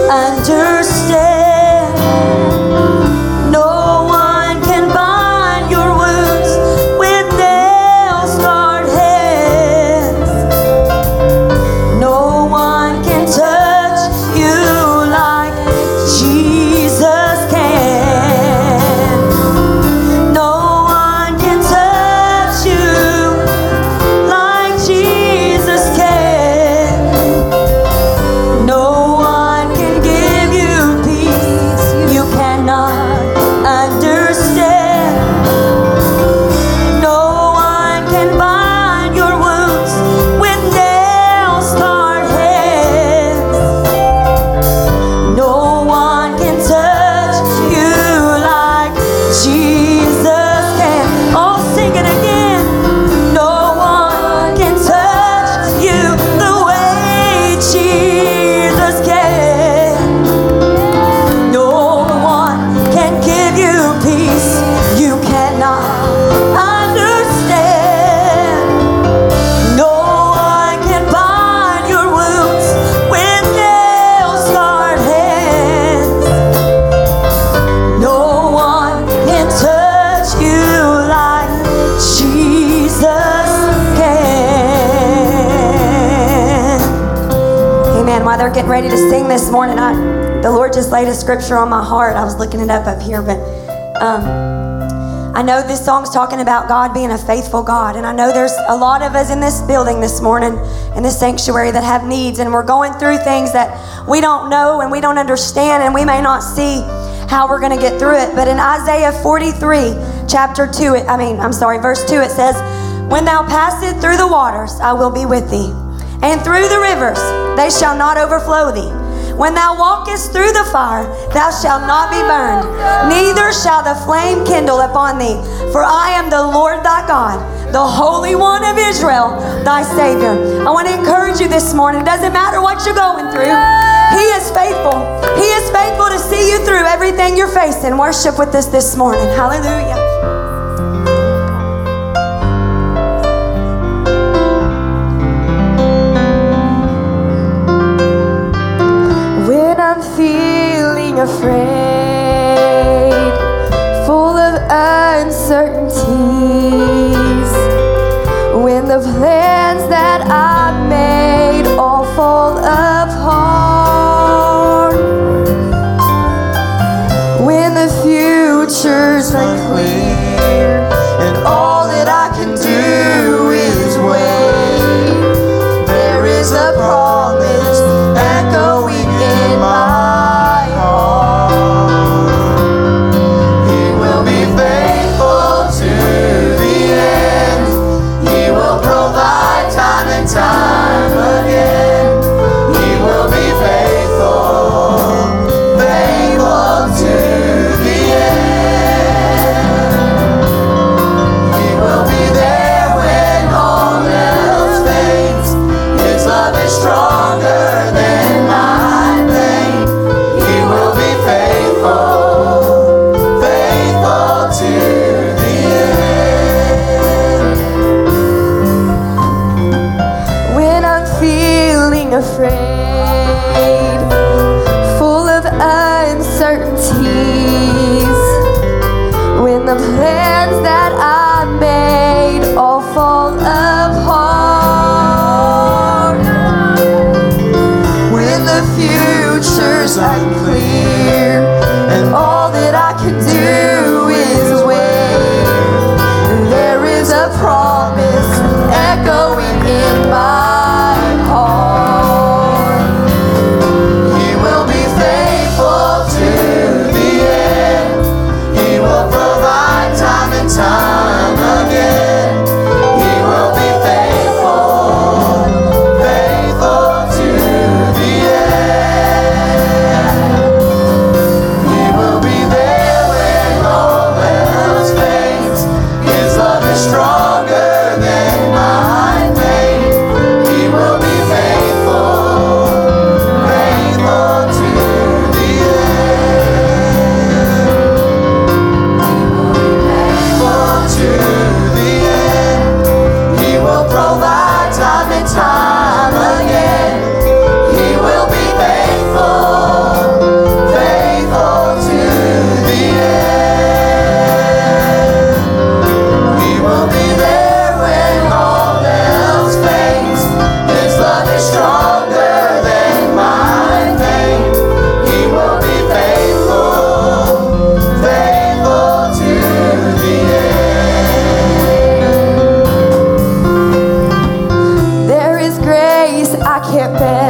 understand. No one can bind your wounds with nail-scarred hands. No one can touch you like Jesus can. No one can touch you like Jesus can. No one can give you peace you cannot understand. No one can bind your wounds with nail-scarred hands. No one can touch you like Jesus can. Oh, sing it again. No one can touch you the way Jesus can. No one can give you peace you cannot understand. No one can bind your wounds with nail-scarred hands. No one can touch you like Jesus can. Amen. While they're getting ready to sing this morning, the Lord just laid a scripture on my heart. I was looking it up here, but I know this song's talking about God being a faithful God, and I know there's a lot of us in this building this morning, in this sanctuary, that have needs, and we're going through things that we don't know and we don't understand, and we may not see how we're going to get through it. But in Isaiah 43, verse 2, it says, "When thou passest through the waters, I will be with thee, and through the rivers, they shall not overflow thee. When thou walkest through the fire, thou shalt not be burned, neither shall the flame kindle upon thee. For I am the Lord thy God, the Holy One of Israel, thy Savior." I want to encourage you this morning. It doesn't matter what you're going through. He is faithful. He is faithful to see you through everything you're facing. Worship with us this morning. Hallelujah. When I'm feeling afraid, full of uncertainties, when the plans that I made all fall apart, when the future's unclear and all that I can do is wait, there is a promise echoing in my heart. He will be faithful to the end. He will provide time and time again. He will be faithful, faithful to the end. He will be there when all else fades. His love is stronger than my pain. He will be faithful, faithful to the end. When I'm feeling afraid, full of uncertainties, when the plans that I made all fall apart, when the future's unclear and all that I can do is wait, there is a promise echoing in my heart. He will be faithful to the end. He will provide time and time again. He will be faithful, faithful to the end.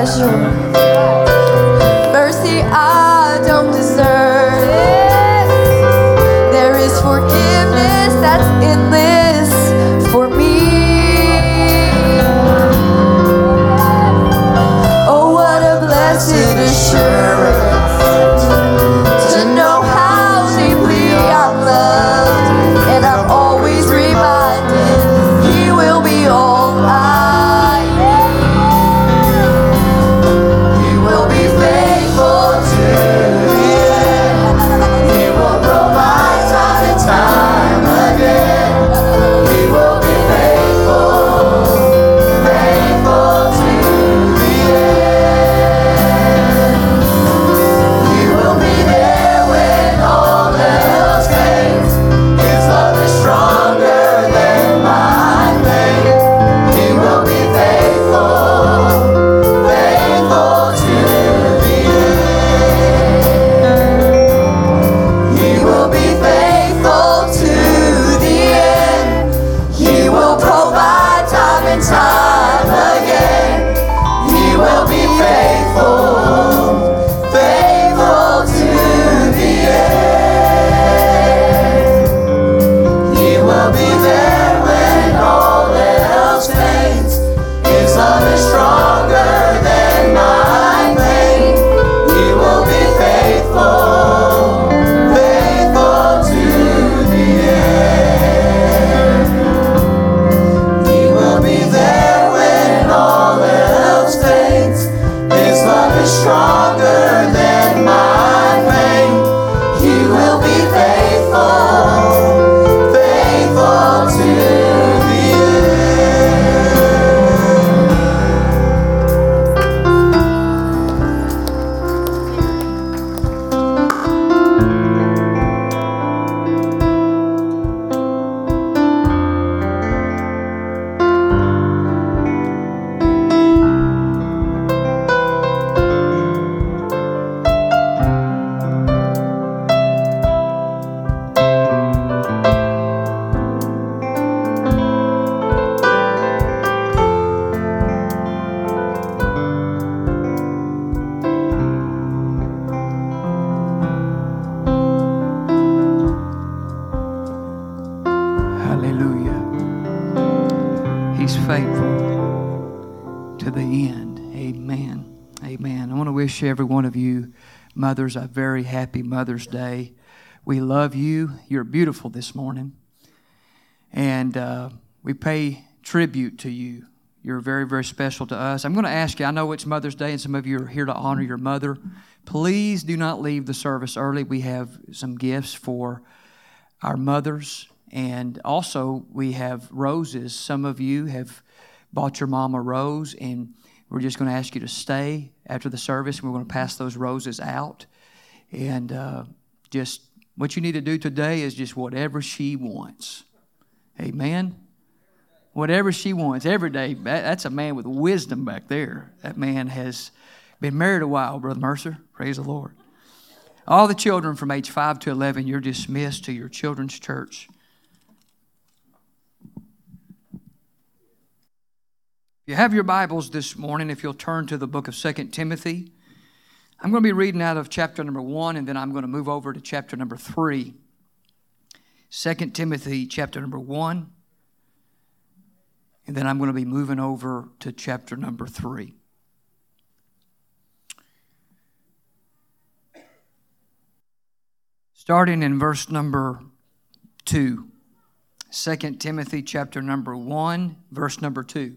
special. Mercy I don't deserve. There is forgiveness that's endless for me. Oh, what a blessed assurance to know how deeply I'm loved, and I'm always reminded He will be all I need. He will be faithful to the end. He will provide time and time again. He will be faithful, faithful to the end. He will be there when all else fades. His love is stronger than my faith. He will be faithful, faithful to the end. He will be faithful to the end. He will provide time and time again. He will be faithful, faithful to the end. He will be there when all else fades. His love is stronger than my pain. He will be faithful, faithful to the end. He will be there when all else fades. His love is stronger than my pain. He will be faithful, faithful to the Hallelujah. He's faithful to the end. Amen. Amen. I want to wish every one of you mothers a very happy Mother's Day. We love you. You're beautiful this morning. And we pay tribute to you. You're very, very special to us. I'm going to ask you, I know it's Mother's Day and some of you are here to honor your mother. Please do not leave the service early. We have some gifts for our mothers. And also, we have roses. Some of you have bought your mom a rose, and we're just going to ask you to stay after the service. We're going to pass those roses out. And just what you need to do today is just whatever she wants. Amen? Whatever she wants every day. That's a man with wisdom back there. That man has been married a while, Brother Mercer. Praise the Lord. All the children from age 5 to 11, you're dismissed to your children's church. You have your Bibles this morning, if you'll turn to the book of 2 Timothy. I'm going to be reading out of chapter number 1, and then I'm going to move over to chapter number 3. 2 Timothy chapter number 1, and then I'm going to be moving over to chapter number 3. Starting in verse number 2. 2 Timothy chapter number 1, verse number 2.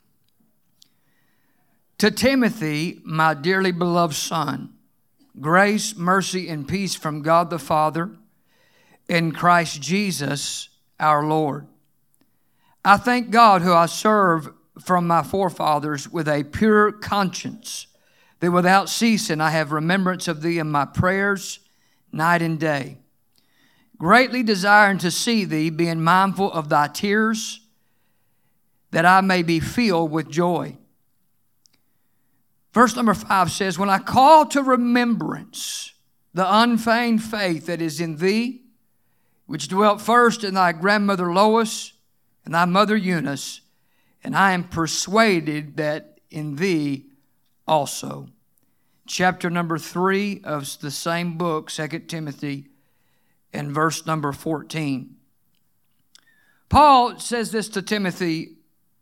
To Timothy, my dearly beloved son, grace, mercy, and peace from God the Father and Christ Jesus our Lord. I thank God who I serve from my forefathers with a pure conscience, that without ceasing I have remembrance of thee in my prayers night and day, greatly desiring to see thee, being mindful of thy tears, that I may be filled with joy. Verse number 5 says, when I call to remembrance the unfeigned faith that is in thee, which dwelt first in thy grandmother Lois and thy mother Eunice, and I am persuaded that in thee also. Chapter number 3 of the same book, 2 Timothy, and verse number 14. Paul says this to Timothy,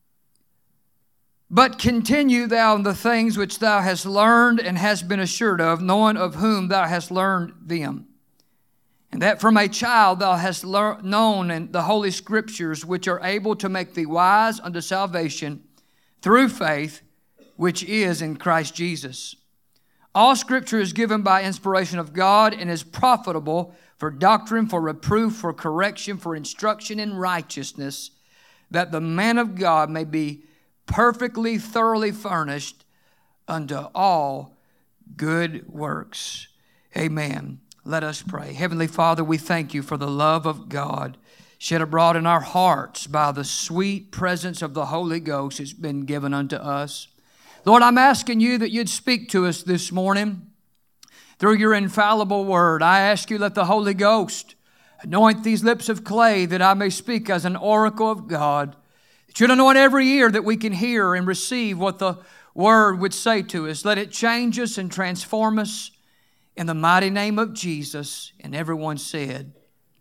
"But continue thou in the things which thou hast learned and hast been assured of, knowing of whom thou hast learned them. And that from a child thou hast known in the Holy Scriptures, which are able to make thee wise unto salvation through faith, which is in Christ Jesus. All Scripture is given by inspiration of God and is profitable for doctrine, for reproof, for correction, for instruction in righteousness, that the man of God may be perfectly, thoroughly furnished unto all good works." Amen. Let us pray. Heavenly Father, we thank you for the love of God shed abroad in our hearts by the sweet presence of the Holy Ghost that's been given unto us. Lord, I'm asking you that you'd speak to us this morning through your infallible word. I ask you, let the Holy Ghost anoint these lips of clay that I may speak as an oracle of God. It should anoint every ear that we can hear and receive what the word would say to us. Let it change us and transform us in the mighty name of Jesus. And everyone said,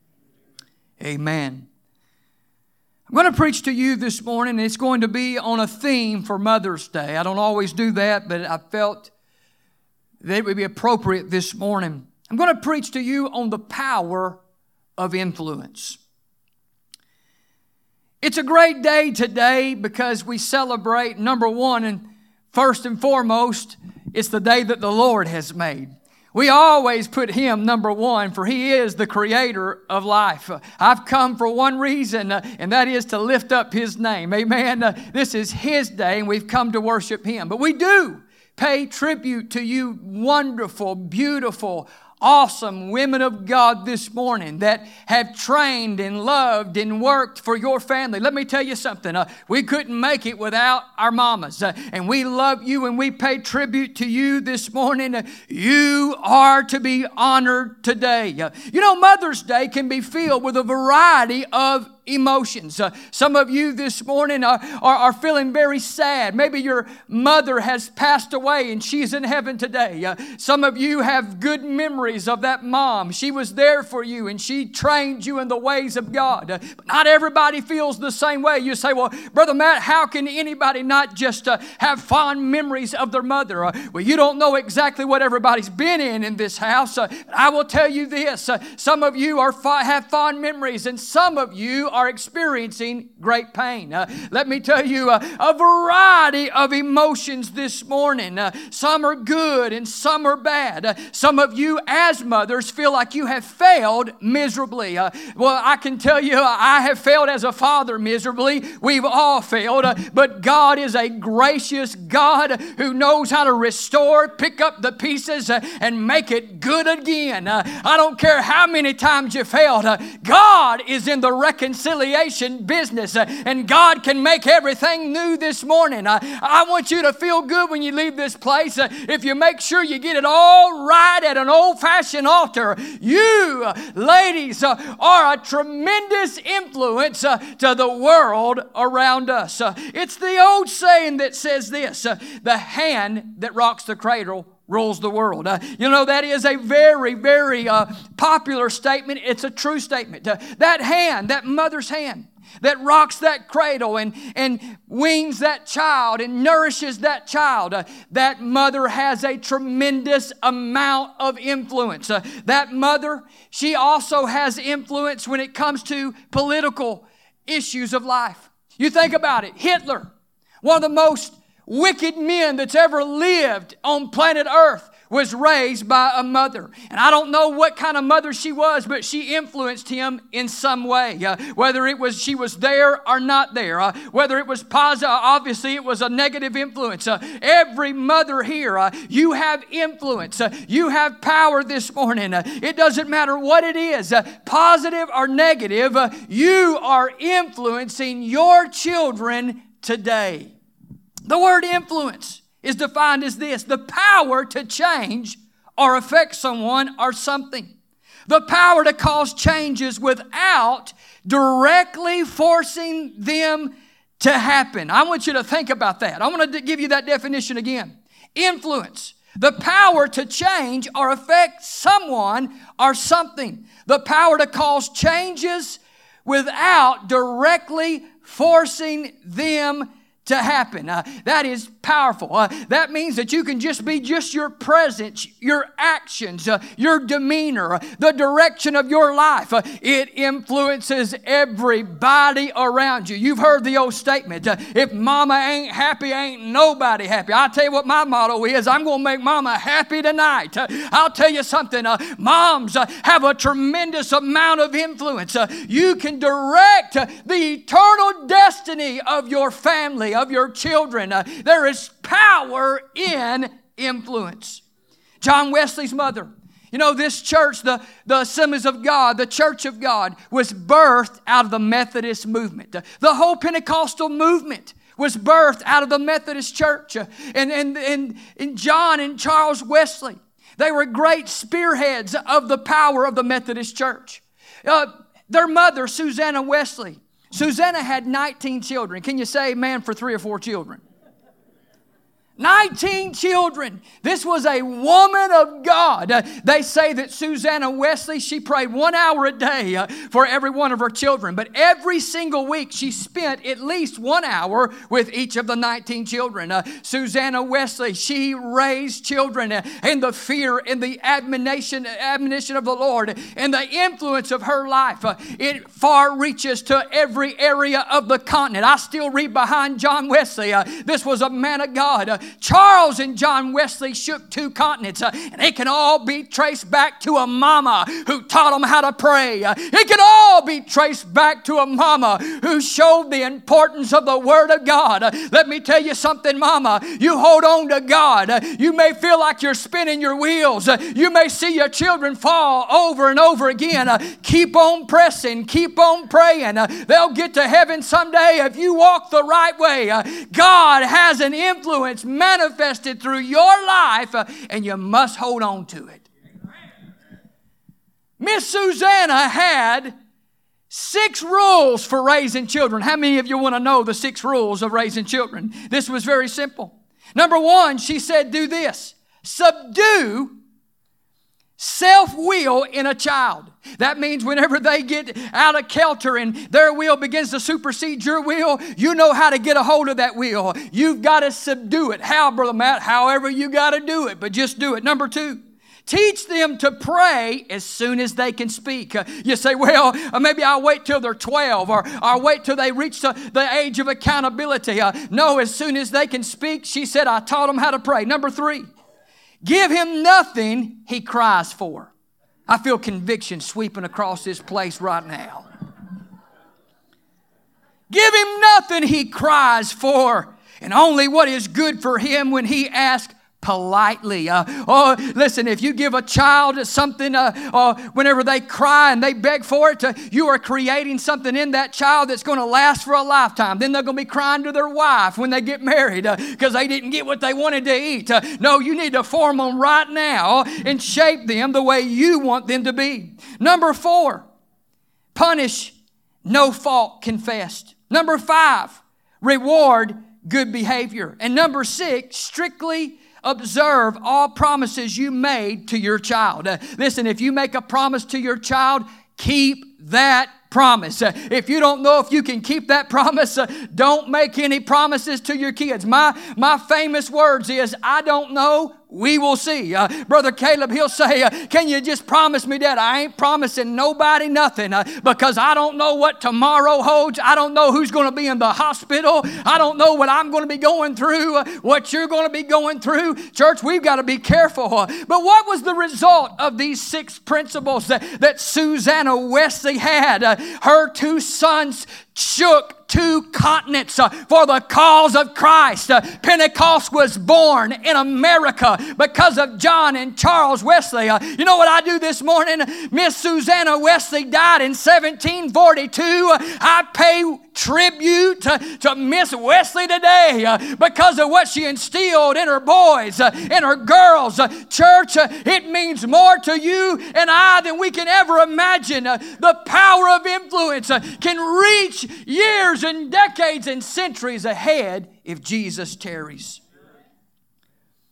amen. I'm going to preach to you this morning, and it's going to be on a theme for Mother's Day. I don't always do that, but I felt that it would be appropriate this morning. I'm going to preach to you on the power of influence. It's a great day today because we celebrate, number one, and first and foremost, it's the day that the Lord has made. We always put Him number one, for He is the creator of life. I've come for one reason, and that is to lift up His name. Amen. This is His day, and we've come to worship Him. But we do pay tribute to you wonderful, beautiful, awesome women of God this morning that have trained and loved and worked for your family. Let me tell you something. We couldn't make it without our mamas. And we love you and we pay tribute to you this morning. You are to be honored today. You know, Mother's Day can be filled with a variety of emotions. Some of you this morning are feeling very sad. Maybe your mother has passed away and she's in heaven today. Some of you have good memories of that mom. She was there for you and she trained you in the ways of God. But not everybody feels the same way. You say, well, Brother Matt, how can anybody not just have fond memories of their mother? Well, you don't know exactly what everybody's been in this house. I will tell you this. Some of you have fond memories, and some of you are experiencing great pain. Let me tell you a variety of emotions this morning. Some are good and some are bad. Some of you as mothers feel like you have failed miserably. Well, I can tell you I have failed as a father miserably. We've all failed. But God is a gracious God who knows how to restore, pick up the pieces, and make it good again. I don't care how many times you failed. God is in the reconciliation business, and God can make everything new this morning. I want you to feel good when you leave this place. If you make sure you get it all right at an old-fashioned altar, you, ladies, are a tremendous influence to the world around us. It's the old saying that says this, the hand that rocks the cradle rules the world. You know, that is a very, very popular statement. It's a true statement. That hand, that mother's hand that rocks that cradle and weans that child and nourishes that child, that mother has a tremendous amount of influence. That mother, she also has influence when it comes to political issues of life. You think about it. Hitler, one of the most wicked men that's ever lived on planet Earth, was raised by a mother. And I don't know what kind of mother she was, but she influenced him in some way. Whether it was she was there or not there. Whether it was positive, obviously it was a negative influence. Every mother here, you have influence. You have power this morning. It doesn't matter what it is, positive or negative, you are influencing your children today. The word influence is defined as this: the power to change or affect someone or something. The power to cause changes without directly forcing them to happen. I want you to think about that. I want to give you that definition again. influence. The power to change or affect someone or something. The power to cause changes without directly forcing them to happen. That is powerful. That means that you can just be just your presence, your actions, your demeanor, the direction of your life. It influences everybody around you. You've heard the old statement, if mama ain't happy, ain't nobody happy. I'll tell you what my motto is. I'm going to make mama happy tonight. I'll tell you something. Moms have a tremendous amount of influence. You can direct the eternal destiny of your family, of your children. There is power in influence. John Wesley's mother. You know, this church, the Assemblies of God, the Church of God, was birthed out of the Methodist movement. The whole Pentecostal movement was birthed out of the Methodist Church. And John and Charles Wesley, they were great spearheads of the power of the Methodist Church. Their mother, Susanna Wesley, Susanna had 19 children. Can you say amen for 3 or 4 children? 19 children. This was a woman of God. They say that Susanna Wesley, she prayed 1 hour a day for every one of her children. But every single week, she spent at least 1 hour with each of the 19 children. Susanna Wesley, she raised children in the fear and the admonition of the Lord. And the influence of her life, it far reaches to every area of the continent. I still read behind John Wesley. This was a man of God. Charles and John Wesley shook 2 continents, and it can all be traced back to a mama who taught them how to pray. It can all be traced back to a mama who showed the importance of the Word of God. Let me tell you something, mama. You hold on to God. You may feel like you're spinning your wheels. You may see your children fall over and over again. Keep on pressing. Keep on praying. They'll get to heaven someday if you walk the right way. God has an influence manifested through your life, and you must hold on to it. Miss Susanna had 6 rules for raising children. How many of you want to know the 6 rules of raising children? This was very simple. Number 1, she said, do this. Subdue self-will in a child. That means whenever they get out of kilter and their will begins to supersede your will, you know how to get a hold of that will. You've got to subdue it. How, Brother Matt? However you got to do it, but just do it. Number 2, teach them to pray as soon as they can speak. You say, well, maybe I'll wait till they're 12 or I'll wait till they reach the age of accountability. No, as soon as they can speak, she said, I taught them how to pray. Number 3, give him nothing he cries for. I feel conviction sweeping across this place right now. Give him nothing he cries for, and only what is good for him when he asks politely. Listen, if you give a child something, whenever they cry and they beg for it, you are creating something in that child that's going to last for a lifetime. Then they're going to be crying to their wife when they get married because they didn't get what they wanted to eat. No, you need to form them right now and shape them the way you want them to be. Number 4, punish no fault confessed. Number 5, reward good behavior. And number 6, strictly observe all promises you made to your child. Listen, if you make a promise to your child, keep that promise. If you don't know if you can keep that promise, don't make any promises to your kids. My famous words is, I don't know, we will see. Brother Caleb, he'll say, can you just promise me that? I ain't promising nobody nothing because I don't know what tomorrow holds. I don't know who's going to be in the hospital. I don't know what I'm going to be going through, what you're going to be going through. Church, we've got to be careful. But what was the result of these 6 principles that Susanna Wesley had? Her 2 sons shook 2 continents for the cause of Christ. Pentecost was born in America because of John and Charles Wesley. You know what I do this morning? Miss Susanna Wesley died in 1742. I pay tribute to Miss Wesley today because of what she instilled in her boys, in her girls. Church, it means more to you and I than we can ever imagine. The power of influence can reach years and decades and centuries ahead if Jesus tarries.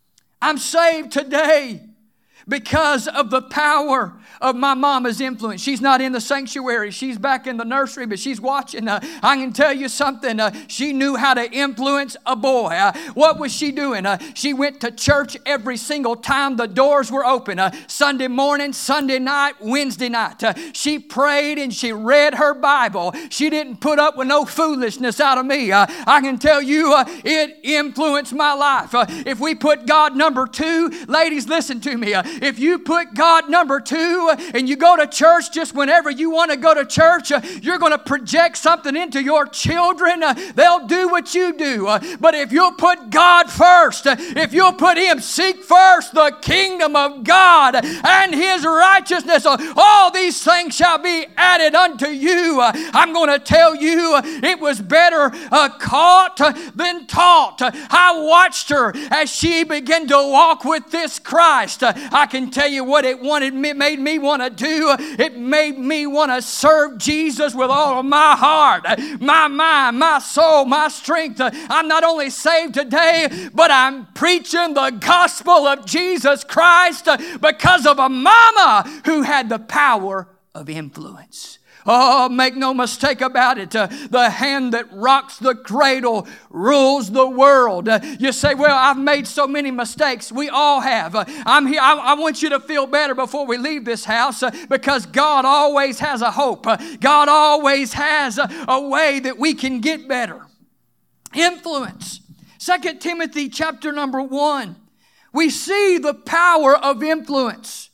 I'm saved today because of the power of my mama's influence. She's not in the sanctuary. She's back in the nursery, but she's watching. I can tell you something. She knew how to influence a boy. What was she doing? She went to church every single time the doors were open. Sunday morning, Sunday night, Wednesday night. She prayed and she read her Bible. She didn't put up with no foolishness out of me. I can tell you it influenced my life. If we put God number 2, ladies, listen to me. If you put God number 2, and you go to church just whenever you want to go to church, you're going to project something into your children. They'll do what you do. But if you'll put God first, if you'll put Him, seek first the kingdom of God and His righteousness, all these things shall be added unto you. I'm going to tell you, it was better caught than taught. I watched her as she began to walk with this Christ. I can tell you what it made me want to do. It made me want to serve Jesus with all of my heart, my mind, my soul, my strength. I'm not only saved today, but I'm preaching the gospel of Jesus Christ because of a mama who had the power of influence. Oh, make no mistake about it. The hand that rocks the cradle rules the world. You say, well, I've made so many mistakes. We all have. I'm here. I want you to feel better before we leave this house because God always has a hope. God always has a way that we can get better. Influence. 2 Timothy chapter number 1. We see the power of influence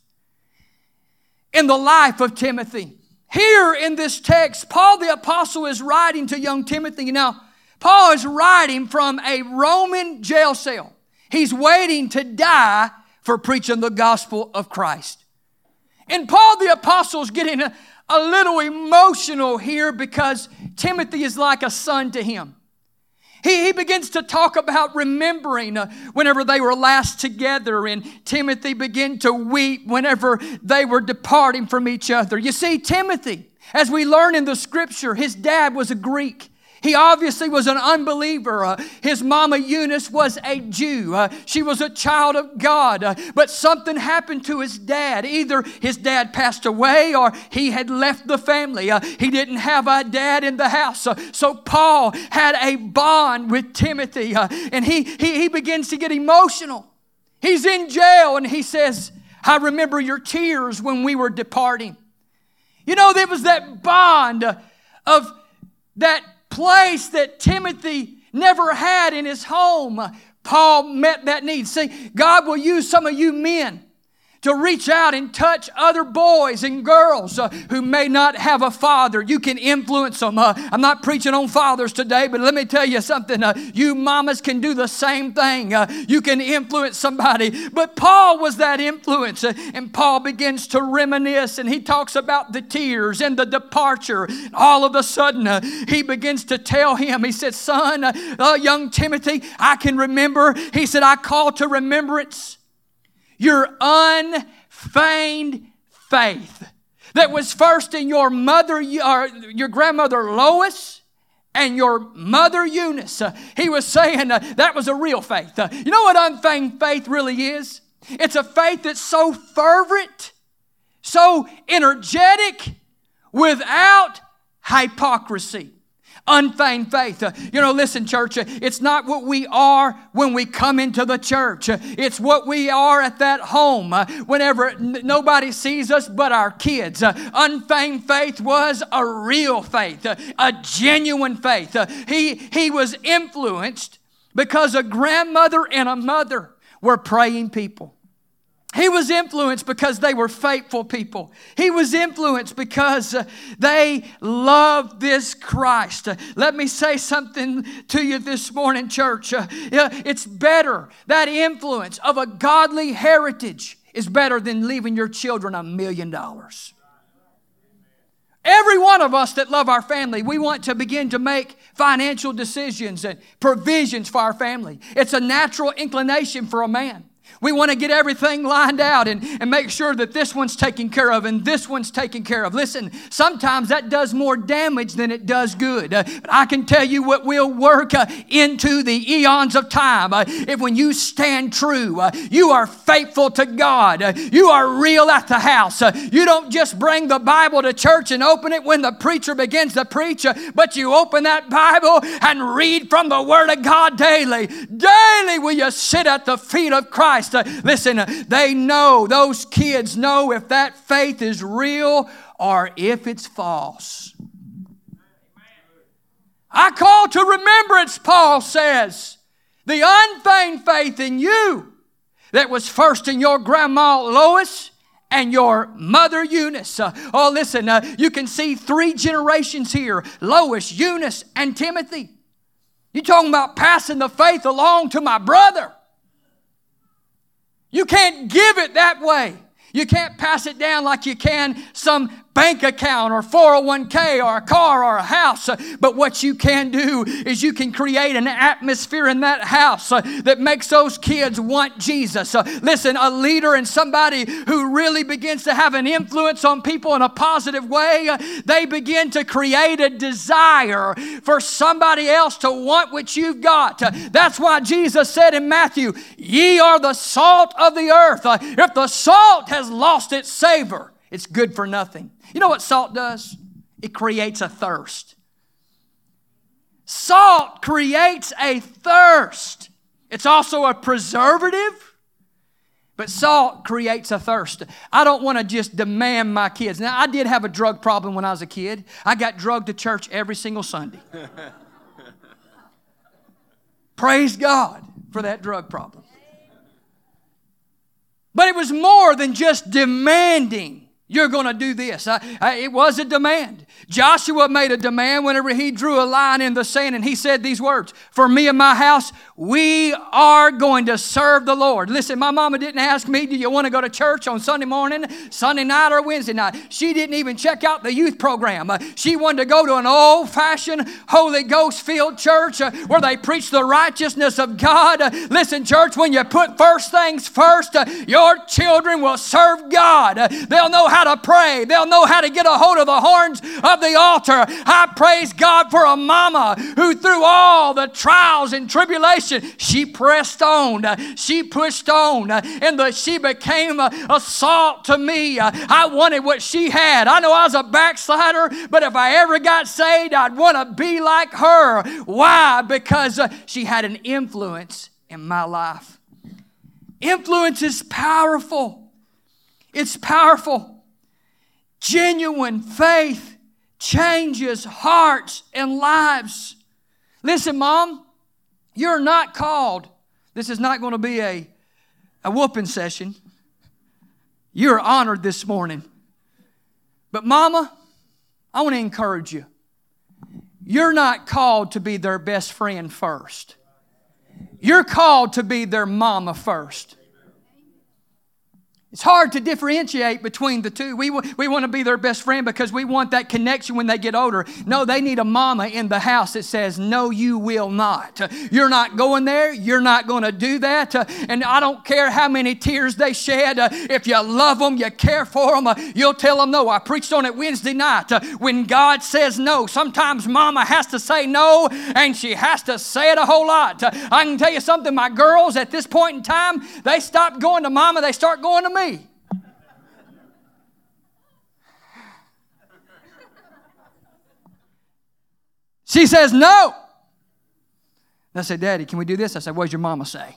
in the life of Timothy. Here in this text, Paul the apostle is writing to young Timothy. Now, Paul is writing from a Roman jail cell. He's waiting to die for preaching the gospel of Christ. And Paul the apostle is getting a little emotional here because Timothy is like a son to him. He begins to talk about remembering whenever they were last together, and Timothy began to weep whenever they were departing from each other. You see, Timothy, as we learn in the scripture, his dad was a Greek. He obviously was an unbeliever. His mama Eunice was a Jew. She was a child of God. But something happened to his dad. Either his dad passed away or he had left the family. He didn't have a dad in the house. So Paul had a bond with Timothy. And he begins to get emotional. He's in jail and he says, I remember your tears when we were departing. You know, there was that bond of that place that Timothy never had in his home. Paul met that need. See, God will use some of you men to reach out and touch other boys and girls who may not have a father. You can influence them. I'm not preaching on fathers today, but let me tell you something. You mamas can do the same thing. You can influence somebody. But Paul was that influence. And Paul begins to reminisce, and he talks about the tears and the departure. All of a sudden, he begins to tell him, he said, son, young Timothy, I can remember. He said, I call to remembrance your unfeigned faith that was first in your mother, your grandmother Lois, and your mother Eunice. He was saying that was a real faith. You know what unfeigned faith really is? It's a faith that's so fervent, so energetic, without hypocrisy. Unfeigned faith. Listen, church, it's not what we are when we come into the church. It's what we are at that home whenever nobody sees us but our kids. Unfeigned faith was a real faith, a genuine faith. He was influenced because a grandmother and a mother were praying people. He was influenced because they were faithful people. He was influenced because they loved this Christ. Let me say something to you this morning, church. It's better. That influence of a godly heritage is better than leaving your children $1 million. Every one of us that love our family, we want to begin to make financial decisions and provisions for our family. It's a natural inclination for a man. We want to get everything lined out and make sure that this one's taken care of and this one's taken care of. Listen, sometimes that does more damage than it does good. But I can tell you what will work into the eons of time. If when you stand true, you are faithful to God, you are real at the house. You don't just bring the Bible to church and open it when the preacher begins to preach, but you open that Bible and read from the Word of God daily. Daily will you sit at the feet of Christ. Listen, they know, those kids know if that faith is real or if it's false. I call to remembrance, Paul says, the unfeigned faith in you that was first in your grandma Lois and your mother Eunice. Listen, you can see 3 generations here, Lois, Eunice, and Timothy. You're talking about passing the faith along to my brother. You can't give it that way. You can't pass it down like you can some bank account or 401k or a car or a house. But what you can do is you can create an atmosphere in that house that makes those kids want Jesus. Listen, a leader and somebody who really begins to have an influence on people in a positive way, they begin to create a desire for somebody else to want what you've got. That's why Jesus said in Matthew, ye are the salt of the earth. If the salt has lost its savor, it's good for nothing. You know what salt does? It creates a thirst. Salt creates a thirst. It's also a preservative, but salt creates a thirst. I don't want to just demand my kids. Now, I did have a drug problem when I was a kid. I got drugged to church every single Sunday. Praise God for that drug problem. But it was more than just demanding. You're going to do this. It was a demand. Joshua made a demand whenever he drew a line in the sand and he said these words, for me and my house, we are going to serve the Lord. Listen, my mama didn't ask me, do you want to go to church on Sunday morning, Sunday night, or Wednesday night? She didn't even check out the youth program. She wanted to go to an old-fashioned, Holy Ghost-filled church where they preach the righteousness of God. Listen, church, when you put first things first, your children will serve God. They'll know how to pray. They'll know how to get a hold of the horns of the altar. I praise God for a mama who through all the trials and tribulation, she pressed on. She pushed on. And she became a salt to me. I wanted what she had. I know I was a backslider, but if I ever got saved, I'd want to be like her. Why? Because she had an influence in my life. Influence is powerful. It's powerful. Genuine faith changes hearts and lives. Listen, Mom, you're not called. This is not going to be a whooping session. You're honored this morning. But Mama, I want to encourage you. You're not called to be their best friend first. You're called to be their mama first. It's hard to differentiate between the two. We want to be their best friend because we want that connection when they get older. No, they need a mama in the house that says, no, you will not. You're not going there. You're not going to do that. And I don't care how many tears they shed. If you love them, you care for them, you'll tell them no. I preached on it Wednesday night. When God says no, sometimes mama has to say no, and she has to say it a whole lot. I can tell you something, my girls at this point in time, they stop going to mama, they start going to me. She says no. And I said, Daddy, can we do this? I said, what does your mama say?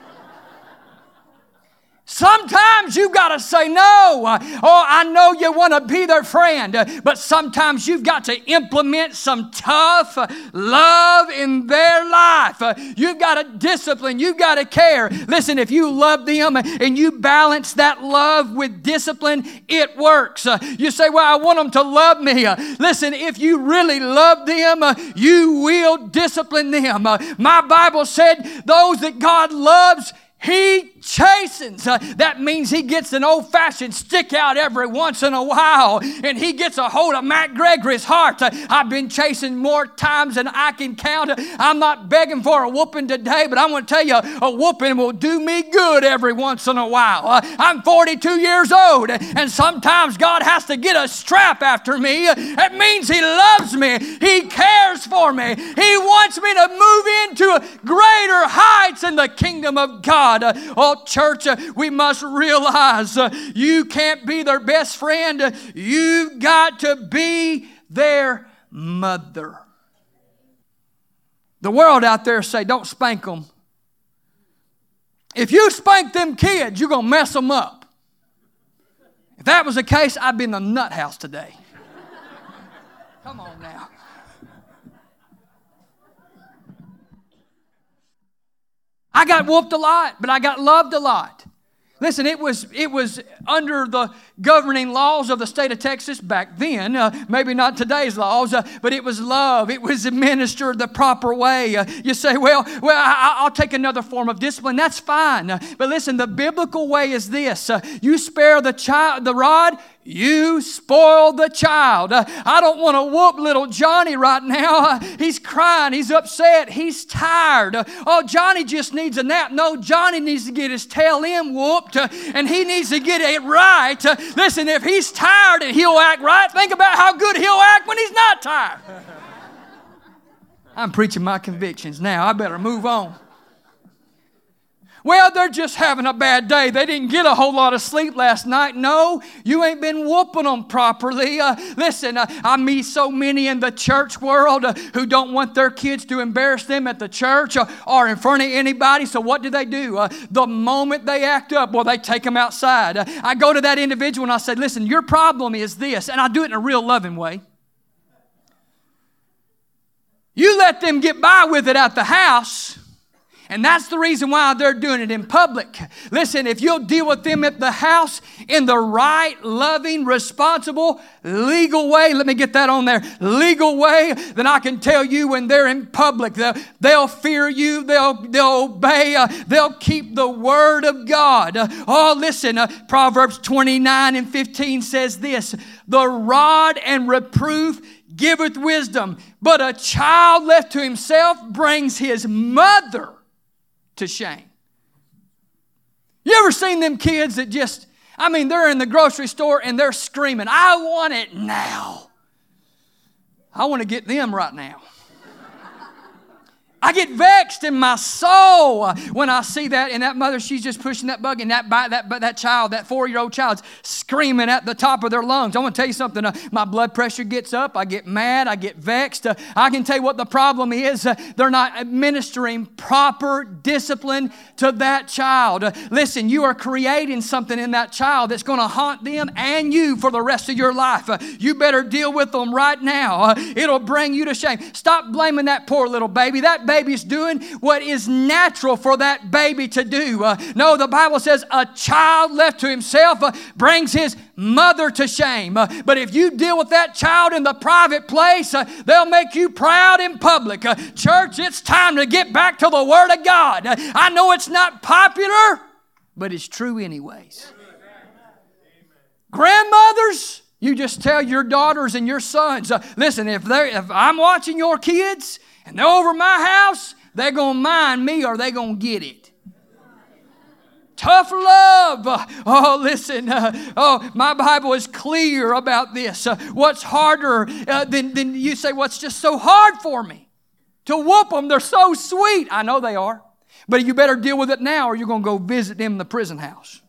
Sometimes you got to say no. I know you want to be their friend, but sometimes you've got to implement some tough love in their life. You've got to discipline. You've got to care. Listen, if you love them and you balance that love with discipline, it works. You say, well, I want them to love me. Listen, if you really love them, you will discipline them. My Bible said those that God loves, He chastens, that means he gets an old-fashioned stick out every once in a while, and he gets a hold of Matt Gregory's heart. I've been chastened more times than I can count. I'm not begging for a whooping today, but I want to tell you, a whooping will do me good every once in a while. I'm 42 years old, and sometimes God has to get a strap after me. It means he loves me. He cares for me. He wants me to move into greater heights in the kingdom of God. Oh, church, we must realize you can't be their best friend. You've got to be their mother. The world out there say, don't spank them. If you spank them kids, you're going to mess them up. If that was the case, I'd be in the nut house today. Come on now. I got whooped a lot, but I got loved a lot. Listen, it was under the governing laws of the state of Texas back then, maybe not today's laws, but it was love. It was administered the proper way. You say, well, I'll take another form of discipline. That's fine. But listen, the biblical way is this. You spare the rod, you spoil the child. I don't want to whoop little Johnny right now. He's crying. He's upset. He's tired. Oh, Johnny just needs a nap. No, Johnny needs to get his tail end whooped, and he needs to get it right. Listen, if he's tired and he'll act right, think about how good he'll act when he's not tired. I'm preaching my convictions now. I better move on. Well, they're just having a bad day. They didn't get a whole lot of sleep last night. No, you ain't been whooping them properly. Listen, I meet so many in the church world who don't want their kids to embarrass them at the church or in front of anybody. So what do? The moment they act up, well, they take them outside. I go to that individual and I say, listen, your problem is this. And I do it in a real loving way. You let them get by with it at the house. And that's the reason why they're doing it in public. Listen, if you'll deal with them at the house in the right, loving, responsible, legal way, let me get that on there, legal way, then I can tell you when they're in public, they'll fear you, they'll obey, they'll keep the word of God. Oh, listen, Proverbs 29:15 says this, the rod and reproof giveth wisdom, but a child left to himself brings his mother to shame. You ever seen them kids that they're in the grocery store and they're screaming, I want it now. I want to get them right now. I get vexed in my soul when I see that, and that mother, she's just pushing that buggy, and that child, that 4-year-old child's screaming at the top of their lungs. I want to tell you something. My blood pressure gets up. I get mad. I get vexed. I can tell you what the problem is. They're not administering proper discipline to that child. Listen, you are creating something in that child that's going to haunt them and you for the rest of your life. You better deal with them right now. It'll bring you to shame. Stop blaming that poor little baby. That baby's doing what is natural for that baby to do. No, the Bible says a child left to himself brings his mother to shame. But if you deal with that child in the private place, they'll make you proud in public. Church, it's time to get back to the Word of God. I know it's not popular, but it's true anyways. Grandmothers, you just tell your daughters and your sons, listen, if I'm watching your kids and they're over my house, they're going to mind me or they're going to get it. Tough love. Oh, listen. My Bible is clear about this. What's harder than you say, what's just so hard for me? To whoop them. They're so sweet. I know they are. But you better deal with it now or you're going to go visit them in the prison house.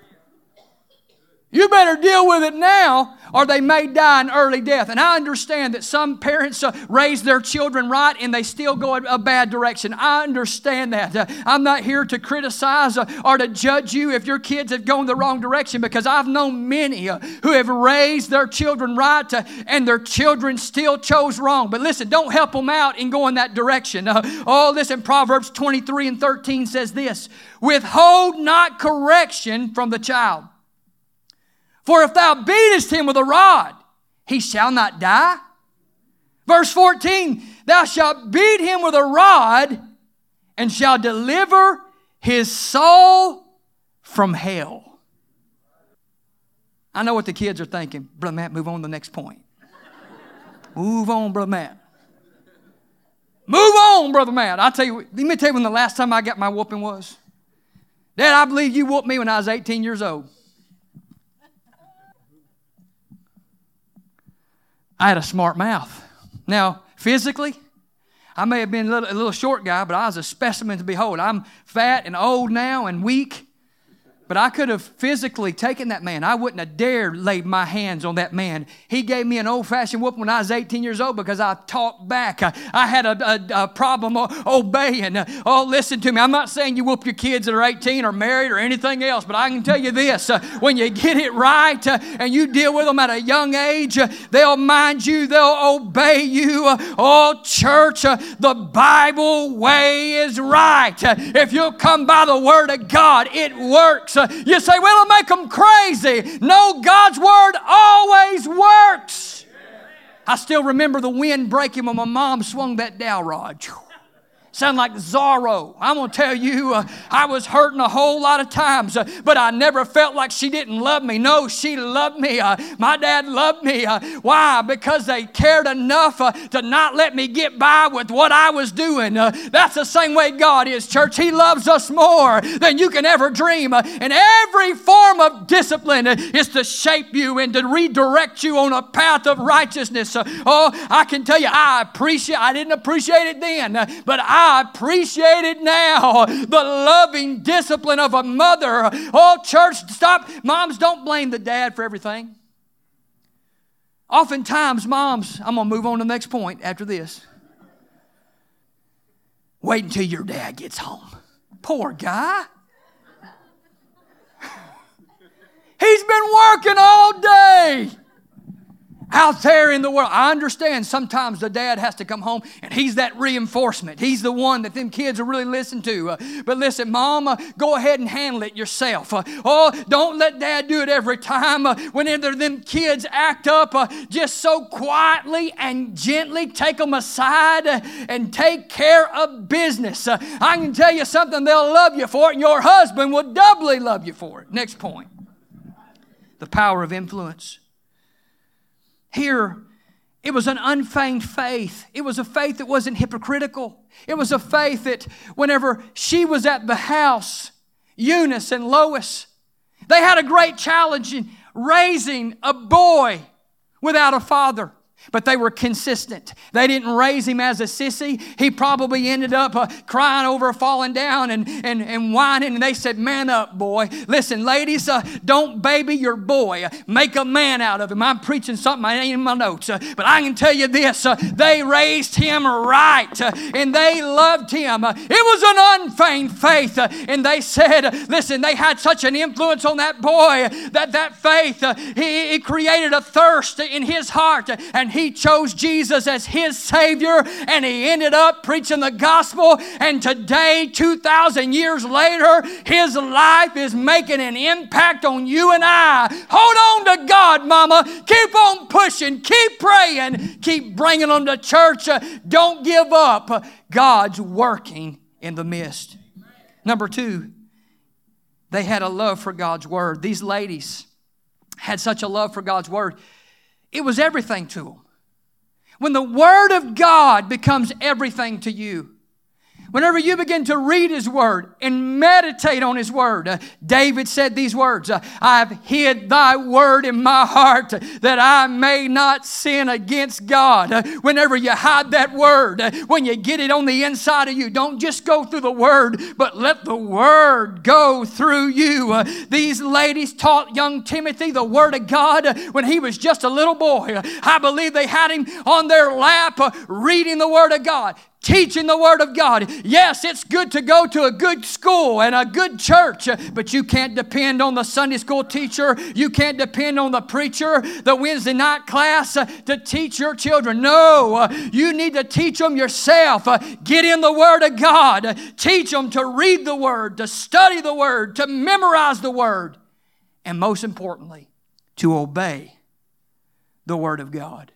You better deal with it now or they may die an early death. And I understand that some parents raise their children right and they still go a bad direction. I understand that. I'm not here to criticize or to judge you if your kids have gone the wrong direction, because I've known many who have raised their children right and their children still chose wrong. But listen, don't help them out in going that direction. Listen, Proverbs 23:13 says this, withhold not correction from the child. For if thou beatest him with a rod, he shall not die. Verse 14, thou shalt beat him with a rod and shall deliver his soul from hell. I know what the kids are thinking. Brother Matt, move on to the next point. Move on, Brother Matt. Move on, Brother Matt. Let me tell you when the last time I got my whooping was. Dad, I believe you whooped me when I was 18 years old. I had a smart mouth. Now, physically, I may have been a little short guy, but I was a specimen to behold. I'm fat and old now and weak. But I could have physically taken that man. I wouldn't have dared lay my hands on that man. He gave me an old-fashioned whooping when I was 18 years old because I talked back. I had a problem obeying. Oh, listen to me. I'm not saying you whoop your kids that are 18 or married or anything else, but I can tell you this. When you get it right and you deal with them at a young age, they'll mind you. They'll obey you. Oh, church, the Bible way is right. If you'll come by the Word of God, it works. You say, well, it'll make them crazy. No, God's Word always works. I still remember the wind breaking when my mom swung that dowel rod. Sound like Zorro. I'm going to tell you, I was hurting a whole lot of times, but I never felt like she didn't love me. No, she loved me. My dad loved me. Why? Because they cared enough to not let me get by with what I was doing. That's the same way God is, church. He loves us more than you can ever dream. And every form of discipline is to shape you and to redirect you on a path of righteousness. Oh, I can tell you, I didn't appreciate it then, but I appreciate it now. The loving discipline of a mother. Oh, church, stop. Moms, don't blame the dad for everything. Oftentimes, moms, I'm going to move on to the next point after this. Wait until your dad gets home. Poor guy. He's been working all day out there in the world. I understand sometimes the dad has to come home and he's that reinforcement. He's the one that them kids will really listen to. But listen, Mom, go ahead and handle it yourself. Don't let Dad do it every time. Whenever them kids act up, just so quietly and gently take them aside and take care of business. I can tell you something, they'll love you for it, and your husband will doubly love you for it. Next point. The power of influence. Here, it was an unfeigned faith. It was a faith that wasn't hypocritical. It was a faith that whenever she was at the house, Eunice and Lois, they had a great challenge in raising a boy without a father. But they were consistent. They didn't raise him as a sissy. He probably ended up crying over falling down and whining. And they said, man up, boy. Listen, ladies, don't baby your boy. Make a man out of him. I'm preaching something I ain't in my notes. But I can tell you this. They raised him right. And they loved him. It was an unfeigned faith. And they said, listen, they had such an influence on that boy that faith, he created a thirst in his heart. And he chose Jesus as his Savior, and he ended up preaching the gospel. And today, 2,000 years later, his life is making an impact on you and I. Hold on to God, Mama. Keep on pushing. Keep praying. Keep bringing them to church. Don't give up. God's working in the midst. Number 2, they had a love for God's Word. These ladies had such a love for God's Word. It was everything to them. When the Word of God becomes everything to you, whenever you begin to read His Word and meditate on His Word, David said these words, I've hid Thy Word in my heart that I may not sin against God. Whenever you hide that Word, when you get it on the inside of you, don't just go through the Word, but let the Word go through you. These ladies taught young Timothy the Word of God when he was just a little boy. I believe they had him on their lap reading the Word of God, teaching the Word of God. Yes, it's good to go to a good school and a good church, but you can't depend on the Sunday school teacher. You can't depend on the preacher, the Wednesday night class to teach your children. No, you need to teach them yourself. Get in the Word of God. Teach them to read the Word, to study the Word, to memorize the Word, and most importantly, to obey the Word of God.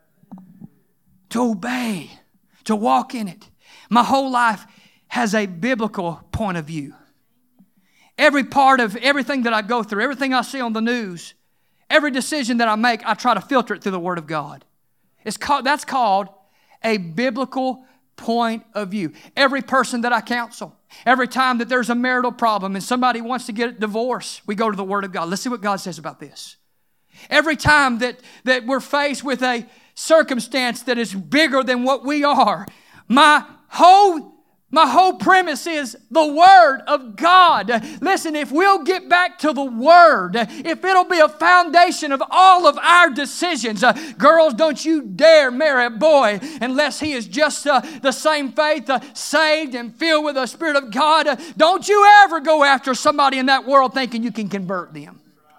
To obey. To walk in it. My whole life has a biblical point of view. Every part of everything that I go through, everything I see on the news, every decision that I make, I try to filter it through the Word of God. That's called a biblical point of view. Every person that I counsel, every time that there's a marital problem and somebody wants to get a divorce, we go to the Word of God. Let's see what God says about this. Every time that we're faced with a circumstance that is bigger than what we are, my whole premise is the Word of God. Listen, if we'll get back to the Word, if it'll be a foundation of all of our decisions, girls, don't you dare marry a boy unless he is just the same faith, saved and filled with the Spirit of God. Don't you ever go after somebody in that world thinking you can convert them.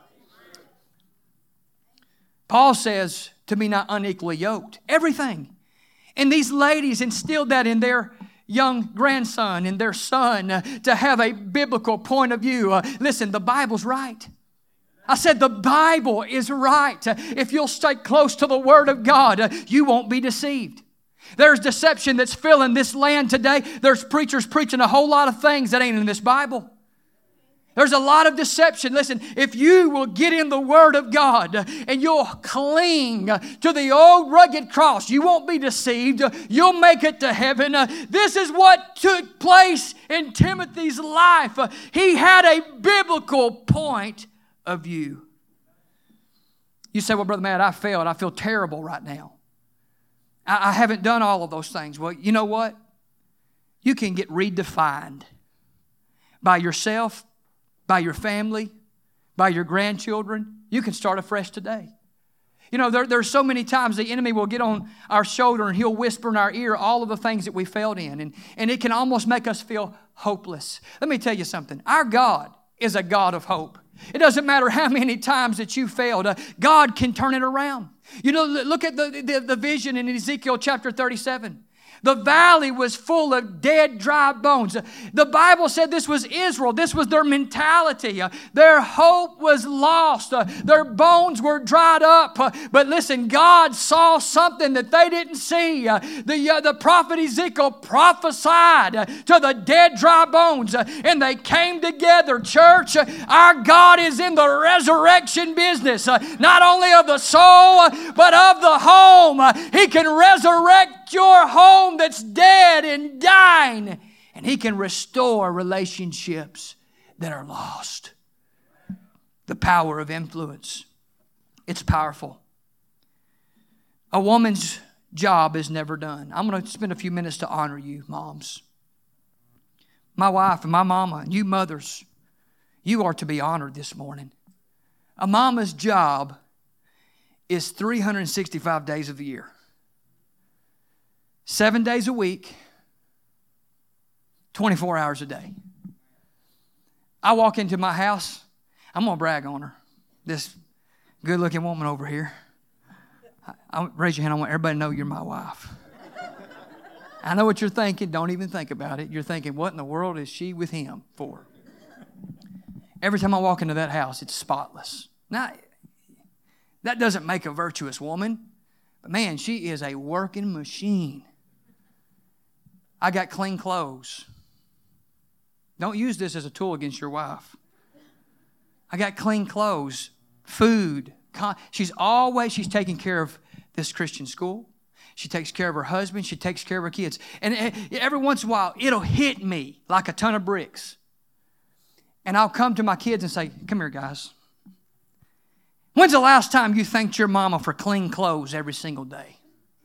Paul says to be not unequally yoked. Everything. And these ladies instilled that in their young grandson and their son to have a biblical point of view. Listen, the Bible's right. I said the Bible is right. If you'll stay close to the Word of God, you won't be deceived. There's deception that's filling this land today. There's preachers preaching a whole lot of things that ain't in this Bible. There's a lot of deception. Listen, if you will get in the Word of God and you'll cling to the old rugged cross, you won't be deceived. You'll make it to heaven. This is what took place in Timothy's life. He had a biblical point of view. You say, well, Brother Matt, I failed. I feel terrible right now. I haven't done all of those things. Well, you know what? You can get redefined by yourself, by your family, by your grandchildren. You can start afresh today. You know, there's so many times the enemy will get on our shoulder and he'll whisper in our ear all of the things that we failed in. And it can almost make us feel hopeless. Let me tell you something. Our God is a God of hope. It doesn't matter how many times that you failed. God can turn it around. You know, look at the vision in Ezekiel chapter 37. The valley was full of dead, dry bones. The Bible said this was Israel. This was their mentality. Their hope was lost. Their bones were dried up. But listen, God saw something that they didn't see. The prophet Ezekiel prophesied to the dead, dry bones, and they came together. Church, our God is in the resurrection business, not only of the soul, but of the home. He can resurrect your home that's dead and dying, and He can restore relationships that are lost. The power of influence. It's powerful. A woman's job is never done. I'm going to spend a few minutes to honor you, moms. My wife and my mama and you mothers, you are to be honored this morning. A mama's job is 365 days of the year. 7 days a week, 24 hours a day. I walk into my house, I'm going to brag on her. This good-looking woman over here. Raise your hand, I want everybody to know you're my wife. I know what you're thinking. Don't even think about it. You're thinking, what in the world is she with him for? Every time I walk into that house, it's spotless. Now, that doesn't make a virtuous woman, but man, she is a working machine. I got clean clothes. Don't use this as a tool against your wife. I got clean clothes, food. She's taking care of this Christian school. She takes care of her husband. She takes care of her kids. And every once in a while, it'll hit me like a ton of bricks. And I'll come to my kids and say, come here, guys. When's the last time you thanked your mama for clean clothes every single day?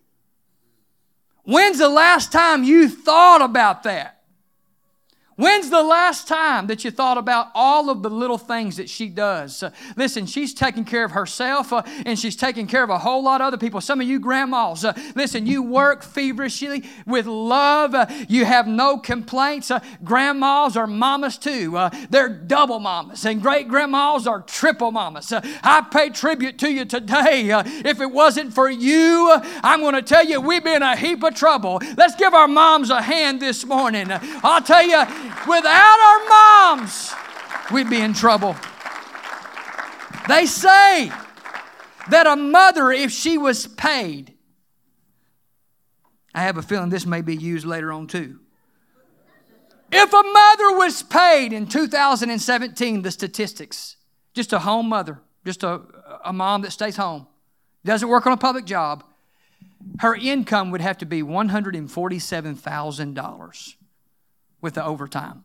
When's the last time you thought about that? When's the last time that you thought about all of the little things that she does? Listen, she's taking care of herself and she's taking care of a whole lot of other people. Some of you grandmas, listen, you work feverishly with love. You have no complaints. Grandmas are mamas too. They're double mamas, and great-grandmas are triple mamas. I pay tribute to you today. If it wasn't for you, I'm going to tell you, we'd be in a heap of trouble. Let's give our moms a hand this morning. I'll tell you, without our moms, we'd be in trouble. They say that a mother, if she was paid, I have a feeling this may be used later on too. If a mother was paid in 2017, the statistics, just a home mother, just a mom that stays home, doesn't work on a public job, her income would have to be $147,000 with the overtime.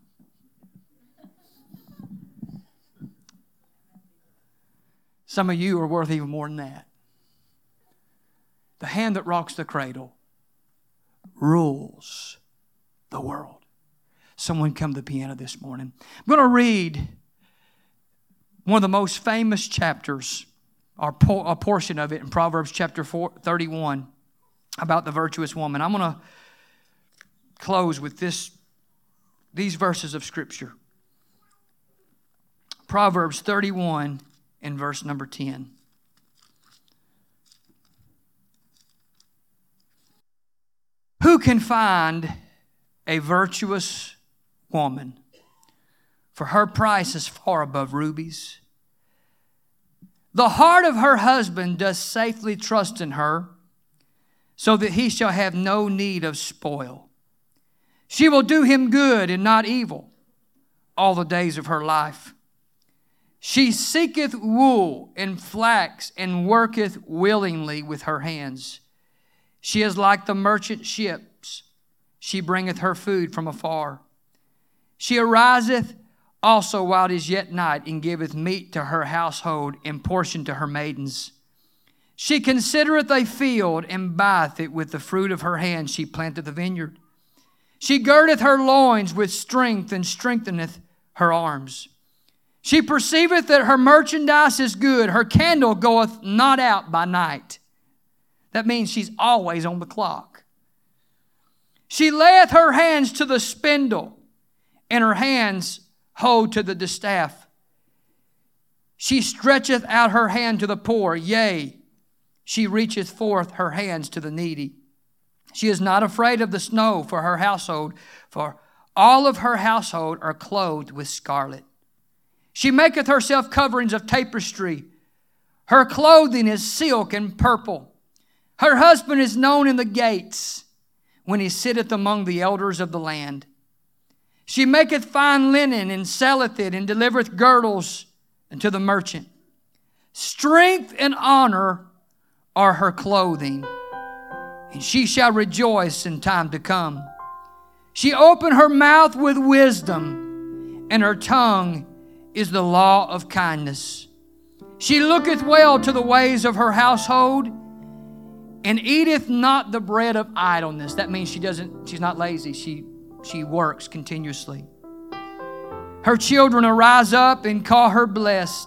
Some of you are worth even more than that. The hand that rocks the cradle rules the world. Someone come to the piano this morning. I'm going to read one of the most famous chapters, or a portion of it, in Proverbs chapter 31 about the virtuous woman. I'm going to close with these verses of Scripture. Proverbs 31 and verse number 10. Who can find a virtuous woman? For her price is far above rubies. The heart of her husband does safely trust in her, so that he shall have no need of spoil. She will do him good and not evil all the days of her life. She seeketh wool and flax and worketh willingly with her hands. She is like the merchant ships. She bringeth her food from afar. She ariseth also while it is yet night, and giveth meat to her household and portion to her maidens. She considereth a field and buyeth it. With the fruit of her hand she planteth a vineyard. She girdeth her loins with strength and strengtheneth her arms. She perceiveth that her merchandise is good. Her candle goeth not out by night. That means she's always on the clock. She layeth her hands to the spindle, and her hands hold to the distaff. She stretcheth out her hand to the poor, yea, she reacheth forth her hands to the needy. She is not afraid of the snow for her household, for all of her household are clothed with scarlet. She maketh herself coverings of tapestry. Her clothing is silk and purple. Her husband is known in the gates when he sitteth among the elders of the land. She maketh fine linen and selleth it, and delivereth girdles unto the merchant. Strength and honor are her clothing, and she shall rejoice in time to come. She opened her mouth with wisdom, and her tongue is the law of kindness. She looketh well to the ways of her household, and eateth not the bread of idleness. That means she's not lazy. She works continuously. Her children arise up and call her blessed.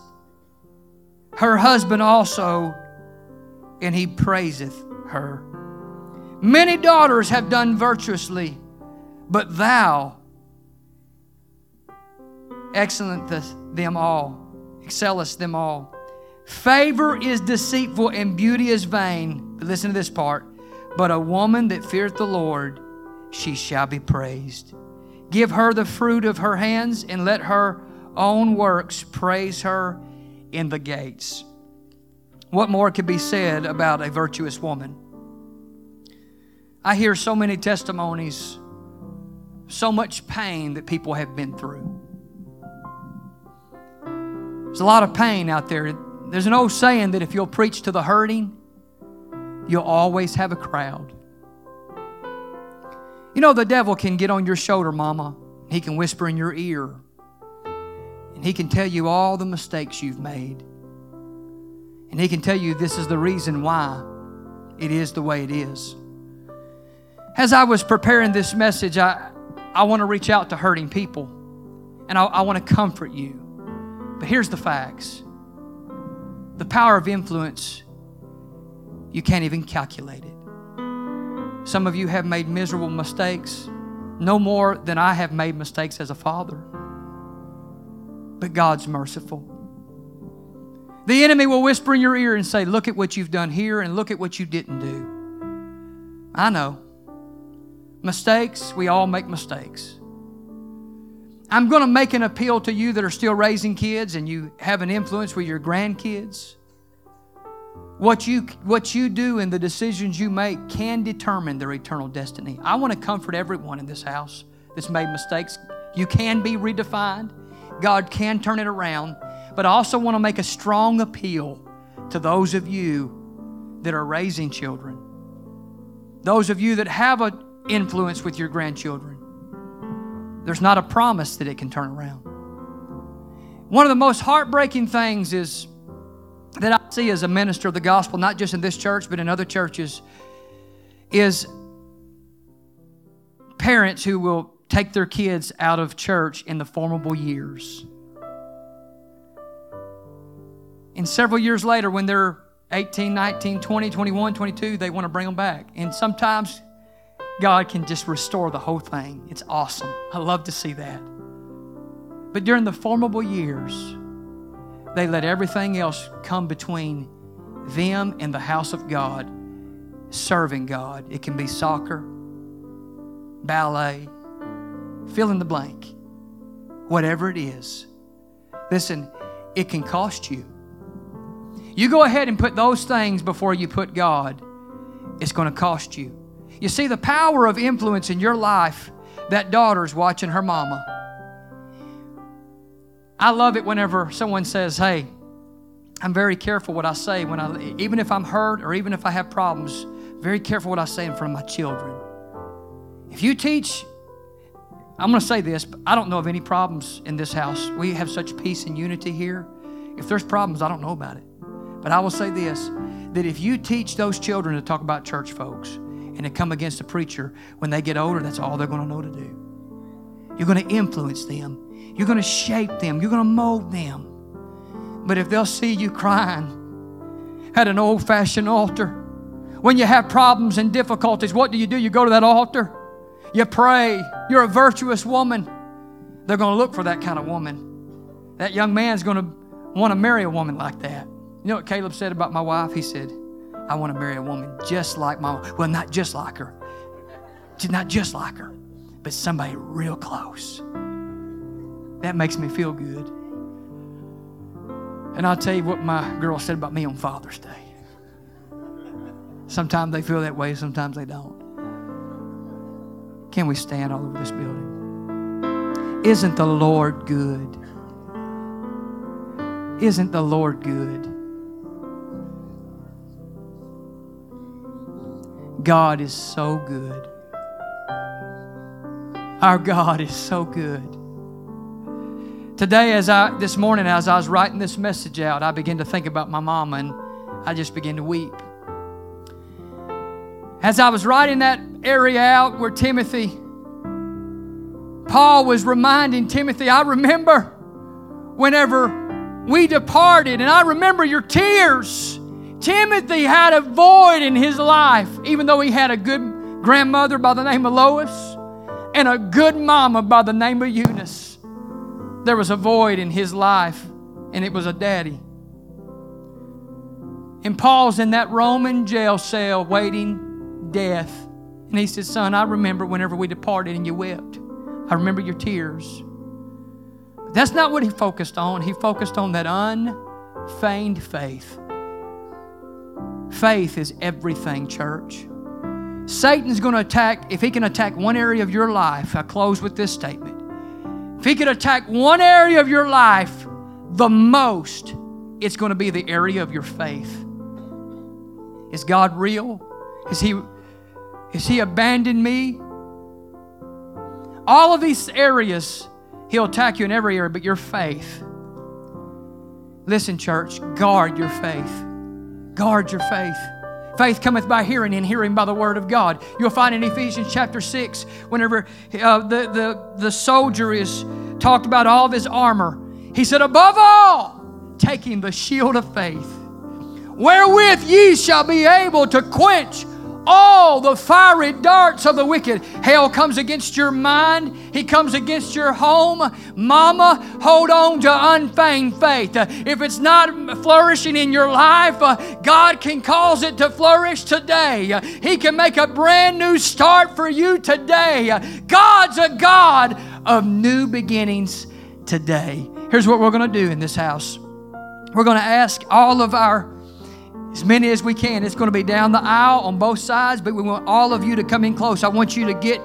Her husband also, and he praiseth her. Many daughters have done virtuously, but thou excellentest them all, excellest them all. Favor is deceitful and beauty is vain. But listen to this part. But a woman that feareth the Lord, she shall be praised. Give her the fruit of her hands, and let her own works praise her in the gates. What more could be said about a virtuous woman? I hear so many testimonies, so much pain that people have been through. There's a lot of pain out there. There's an old saying that if you'll preach to the hurting, you'll always have a crowd. You know, the devil can get on your shoulder, mama. He can whisper in your ear. And he can tell you all the mistakes you've made. And he can tell you this is the reason why it is the way it is. As I was preparing this message, I want to reach out to hurting people. And I want to comfort you. But here's the facts. The power of influence, you can't even calculate it. Some of you have made miserable mistakes, no more than I have made mistakes as a father. But God's merciful. The enemy will whisper in your ear and say, look at what you've done here and look at what you didn't do. I know. Mistakes, we all make mistakes. I'm going to make an appeal to you that are still raising kids and you have an influence with your grandkids. What you do and the decisions you make can determine their eternal destiny. I want to comfort everyone in this house that's made mistakes. You can be redefined. God can turn it around. But I also want to make a strong appeal to those of you that are raising children. Those of you that have an influence with your grandchildren. There's not a promise that it can turn around. One of the most heartbreaking things is that I see as a minister of the gospel, not just in this church, but in other churches, is parents who will take their kids out of church in the formable years. And several years later, when they're 18, 19, 20, 21, 22, they want to bring them back. And sometimes God can just restore the whole thing. It's awesome. I love to see that. But during the formable years, they let everything else come between them and the house of God, serving God. It can be soccer, ballet, fill in the blank, whatever it is. Listen, it can cost you. You go ahead and put those things before you put God, it's going to cost you. You see, the power of influence in your life, that daughter's watching her mama. I love it whenever someone says, hey, I'm very careful what I say even if I'm hurt or even if I have problems, very careful what I say in front of my children. If you teach, I'm going to say this, but I don't know of any problems in this house. We have such peace and unity here. If there's problems, I don't know about it. But I will say this, that if you teach those children to talk about church folks and to come against a preacher, when they get older, that's all they're going to know to do. You're going to influence them. You're going to shape them. You're going to mold them. But if they'll see you crying at an old-fashioned altar, when you have problems and difficulties, what do? You go to that altar. You pray. You're a virtuous woman. They're going to look for that kind of woman. That young man's going to want to marry a woman like that. You know what Caleb said about my wife? He said, I want to marry a woman just like my wife. Well, not just like her. Not just like her, but somebody real close. That makes me feel good. And I'll tell you what my girl said about me on Father's Day. Sometimes they feel that way, sometimes they don't. Can we stand all over this building? Isn't the Lord good? Isn't the Lord good? God is so good. Our God is so good. Today, this morning, as I was writing this message out, I began to think about my mama, and I just began to weep. As I was writing that area out where Paul was reminding Timothy, I remember whenever we departed, and I remember your tears. Timothy had a void in his life, even though he had a good grandmother by the name of Lois and a good mama by the name of Eunice. There was a void in his life, and it was a daddy. And Paul's in that Roman jail cell waiting death. And he said, son, I remember whenever we departed and you wept. I remember your tears. But that's not what he focused on. He focused on that unfeigned faith. Faith is everything, church. Satan's going to attack, if he can attack one area of your life, I close with this statement. If he can attack one area of your life the most, it's going to be the area of your faith. Is God real? Has he abandoned me? All of these areas, he'll attack you in every area, but your faith. Listen, church, guard your faith. Guard your faith. Faith cometh by hearing, and hearing by the word of God. You'll find in Ephesians chapter 6, whenever the soldier is talked about all of his armor, he said, above all, taking the shield of faith, wherewith ye shall be able to quench all the fiery darts of the wicked. Hell comes against your mind. He comes against your home. Mama, hold on to unfeigned faith. If it's not flourishing in your life, God can cause it to flourish today. He can make a brand new start for you today. God's a God of new beginnings today. Here's what we're going to do in this house. We're going to ask all of as many as we can. It's going to be down the aisle on both sides, but we want all of you to come in close. I want you to get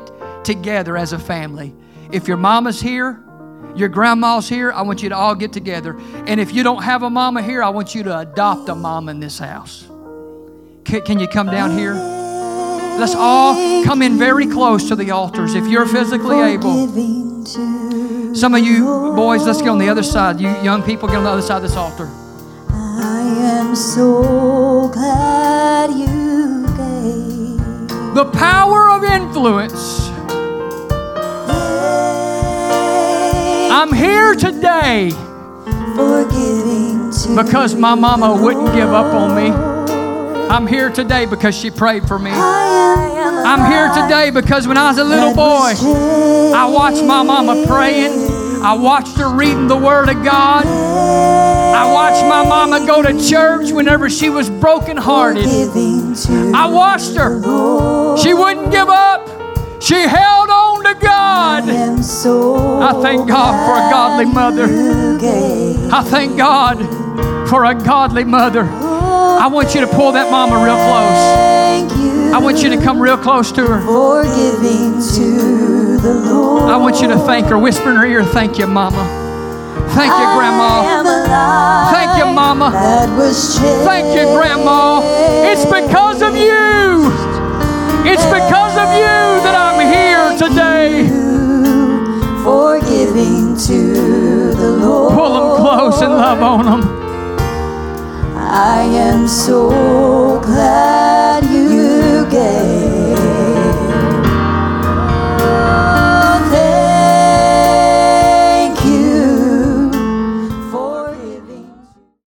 together as a family. If your mama's here, your grandma's here, I want you to all get together. And if you don't have a mama here, I want you to adopt a mama in this house. Can you come down here? Let's all come in very close to the altars if you're physically able. Some of you boys, let's get on the other side. You young people, get on the other side of this altar. I am so glad you gave. The power of influence. I'm here today because my mama wouldn't give up on me. I'm here today because she prayed for me. I'm here today because when I was a little boy, I watched my mama praying. I watched her reading the Word of God. I watched my mama go to church whenever she was brokenhearted. I watched her. She wouldn't give up. She held on to God. I thank God for a godly mother. I thank God for a godly mother. I want you to pull that mama real close. I want you to come real close to her. I want you to thank her. Whisper in her ear, thank you, mama. Thank you, grandma. Thank you, mama. Thank you, grandma. It's because of you. It's because of you that I'm here today. Forgiving to the Lord. Pull them close and love on them. I am so